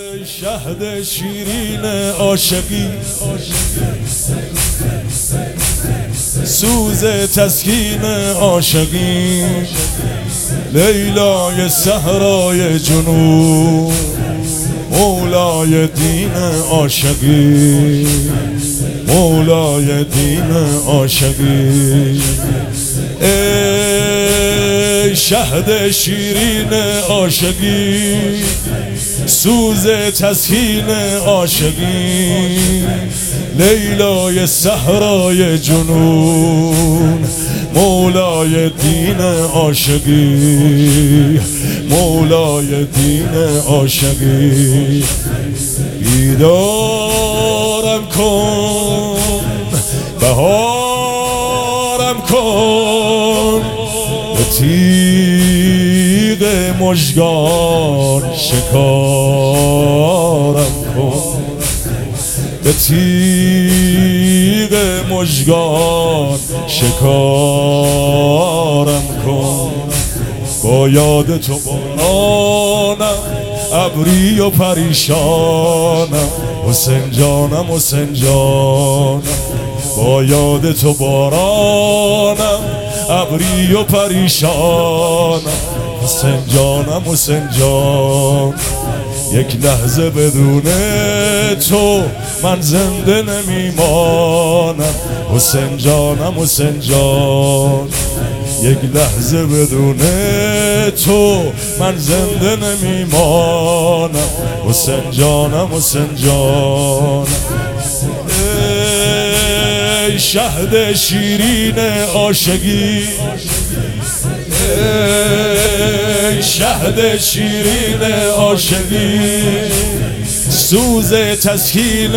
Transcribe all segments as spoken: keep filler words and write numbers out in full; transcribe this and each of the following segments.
شهد شیرین عاشقی، سوز تسکین عاشقی، لیلای صحرای جنوب، مولای دین عاشقی، مولای دین عاشقی. ای شهد شیرین عاشقی، سوز تسکین عاشقی، لیلای صحرای جنون، مولای دین عاشقی، مولای دین عاشقی. بیدارم کن، بهارم کن، به تیغ مژگان شکارم کن، به تیغ مژگان شکارم کن. با یاد تو بارانم، ابری و پریشانم، حسین جانم حسین جانم. با یاد تو بارانم، ابری و پریشانم، حسین جانم حسین جان. یک لحظه بدون تو من زنده نمیمانم، حسین جانم حسین جان. یک لحظه بدون تو من زنده نمیمانم، حسین جانم حسین جان. ای شهد شیرین عاشقی، ای شهد شیرین عاشقی، سوز تسکین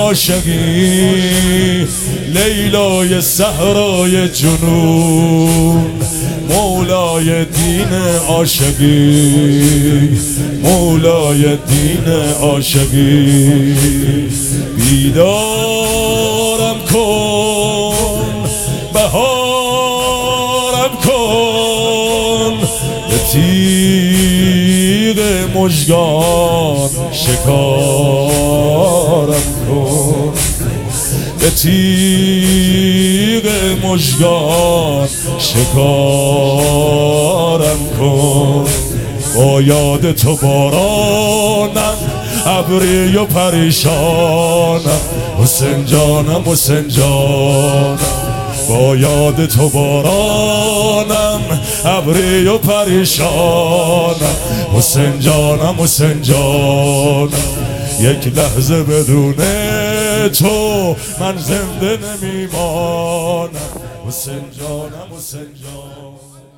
عاشقی، لیلای صحرای جنون، مولای دین عاشقی، مولای دین عاشقی. بیدارم کن، بهارم کن، به تیغ مژگان شکارم کن، به تیغ مژگان شکارم کن. با یاد تو بارانم، ابری و پریشانم، حسین جانم حسین جانم. با یاد تو بارانم، ابری و پریشانم، حسین جانم حسین جانم. یک لحظه بدون تو من زنده نمیمانم، حسین جانم حسین جان.